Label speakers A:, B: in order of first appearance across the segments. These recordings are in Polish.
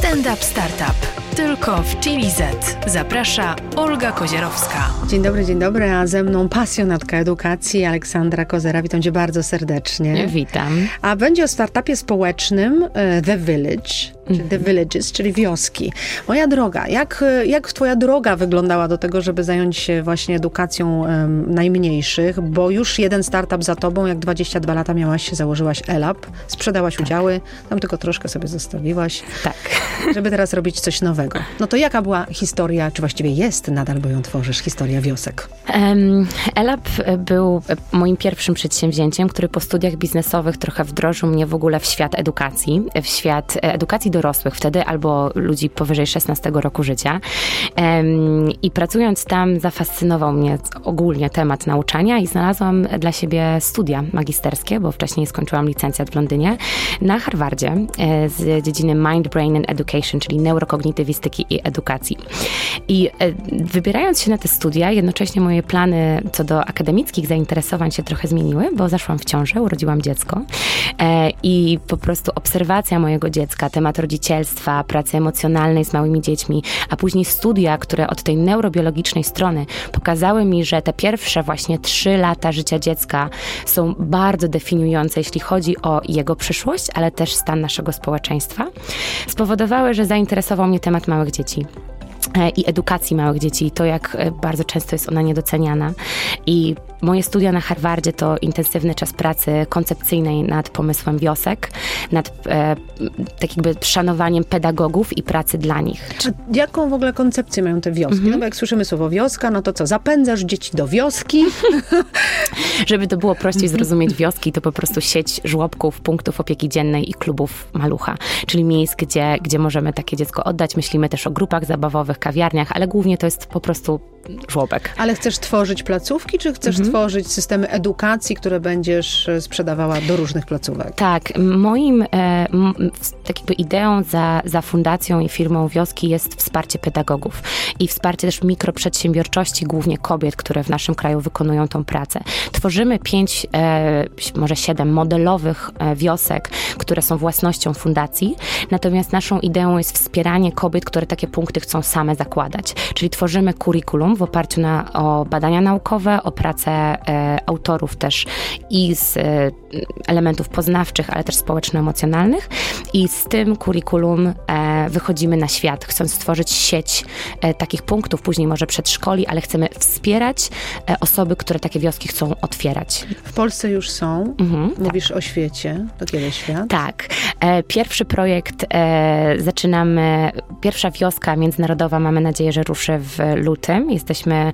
A: Stand Up Startup. Tylko w Chili Z. Zaprasza Olga Kozierowska.
B: Dzień dobry, a ze mną pasjonatka edukacji Aleksandra Kozera. Witam cię bardzo serdecznie.
C: Witam.
B: A będzie o startupie społecznym The Village, czy The Villages, czyli wioski. Moja droga, jak twoja droga wyglądała do tego, żeby zająć się właśnie edukacją najmniejszych? Bo już jeden startup za tobą, jak 22 lata miałaś, założyłaś ELAB, sprzedałaś udziały, tam tylko troszkę sobie zostawiłaś.
C: Tak.
B: Żeby teraz robić coś nowego. No to jaka była historia, czy właściwie jest nadal, bo ją tworzysz, historia wiosek?
C: ELAB był moim pierwszym przedsięwzięciem, który po studiach biznesowych trochę wdrożył mnie w ogóle w świat edukacji, dorosłych wtedy, albo ludzi powyżej 16 roku życia. I pracując tam zafascynował mnie ogólnie temat nauczania i znalazłam dla siebie studia magisterskie, bo wcześniej skończyłam licencjat w Londynie, na Harvardzie z dziedziny Mind, Brain and Education, czyli neurokognitywistyki i edukacji. I wybierając się na te studia, jednocześnie moje plany co do akademickich zainteresowań się trochę zmieniły, bo zaszłam w ciążę, urodziłam dziecko i po prostu obserwacja mojego dziecka, temat rodzicielstwa, pracy emocjonalnej z małymi dziećmi, a później studia, które od tej neurobiologicznej strony pokazały mi, że te pierwsze właśnie 3 lata życia dziecka są bardzo definiujące, jeśli chodzi o jego przyszłość, ale też stan naszego społeczeństwa, spowodowały, że zainteresował mnie temat małych dzieci i edukacji małych dzieci i to, jak bardzo często jest ona niedoceniana. I moje studia na Harvardzie to intensywny czas pracy koncepcyjnej nad pomysłem wiosek, nad tak jakby szanowaniem pedagogów i pracy dla nich.
B: A jaką w ogóle koncepcję mają te wioski? No bo jak słyszymy słowo wioska, no to co? Zapędzasz dzieci do wioski?
C: Żeby to było prościej zrozumieć wioski, to po prostu sieć żłobków, punktów opieki dziennej i klubów malucha, czyli miejsc, gdzie możemy takie dziecko oddać. Myślimy też o grupach zabawowych, kawiarniach, ale głównie to jest po prostu żłobek.
B: Ale chcesz tworzyć placówki, czy chcesz tworzyć systemy edukacji, które będziesz sprzedawała do różnych placówek?
C: Tak, moim tak jakby ideą za fundacją i firmą Wioski jest wsparcie pedagogów i wsparcie też mikroprzedsiębiorczości, głównie kobiet, które w naszym kraju wykonują tą pracę. Tworzymy 5, może 7 modelowych wiosek, które są własnością fundacji, natomiast naszą ideą jest wspieranie kobiet, które takie punkty chcą same zakładać. Czyli tworzymy kurikulum w oparciu o badania naukowe, o pracę autorów też i z elementów poznawczych, ale też społeczno-emocjonalnych i z tym kurikulum wychodzimy na świat, chcąc stworzyć sieć takich punktów, później może przedszkoli, ale chcemy wspierać osoby, które takie wioski chcą otwierać.
B: W Polsce już są. Mówisz o świecie. To kiedy świat?
C: Tak. Pierwszy projekt zaczynamy, pierwsza wioska międzynarodowa, mamy nadzieję, że ruszy w lutym. Jesteśmy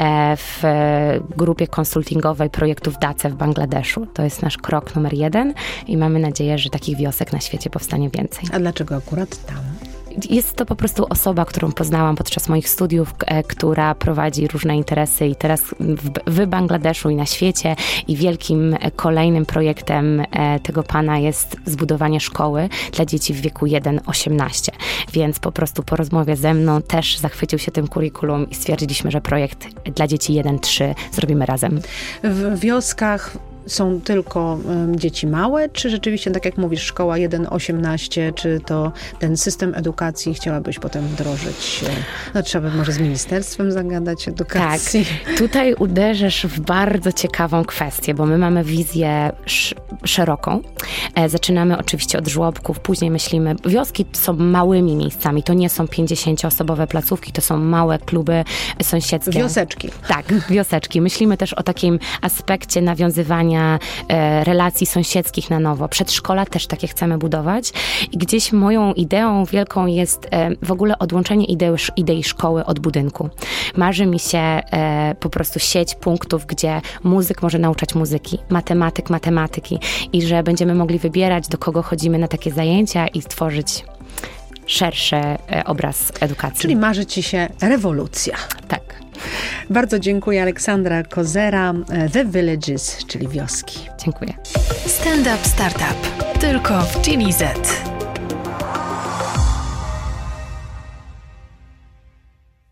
C: w grupie konsultingowej projektów DACE w Bangladeszu. To jest nasz krok numer 1 i mamy nadzieję, że takich wiosek na świecie powstanie więcej.
B: A dlaczego akurat tam?
C: Jest to po prostu osoba, którą poznałam podczas moich studiów, która prowadzi różne interesy i teraz w Bangladeszu i na świecie i wielkim kolejnym projektem tego pana jest zbudowanie szkoły dla dzieci w wieku 1-18. Więc po prostu po rozmowie ze mną też zachwycił się tym kurikulum i stwierdziliśmy, że projekt dla dzieci 1-3 zrobimy razem.
B: W wioskach są tylko dzieci małe, czy rzeczywiście, tak jak mówisz, szkoła 1-18, czy to ten system edukacji chciałabyś potem wdrożyć? No trzeba by może z ministerstwem zagadać edukacji.
C: Tak, tutaj uderzysz w bardzo ciekawą kwestię, bo my mamy wizję szeroką. Zaczynamy oczywiście od żłobków, później myślimy, wioski są małymi miejscami, to nie są 50-osobowe placówki, to są małe kluby sąsiedzkie.
B: Wioseczki.
C: Tak, wioseczki. Myślimy też o takim aspekcie nawiązywania relacji sąsiedzkich na nowo. Przedszkola też takie chcemy budować. I gdzieś moją ideą wielką jest w ogóle odłączenie idei szkoły od budynku. Marzy mi się po prostu sieć punktów, gdzie muzyk może nauczać muzyki, matematyk matematyki i że będziemy mogli wybierać, do kogo chodzimy na takie zajęcia i stworzyć szerszy obraz edukacji.
B: Czyli marzy ci się rewolucja.
C: Tak.
B: Bardzo dziękuję. Aleksandra Kozera, The Villages, czyli wioski.
C: Dziękuję.
A: Stand Up Startup. Tylko w Chili Z.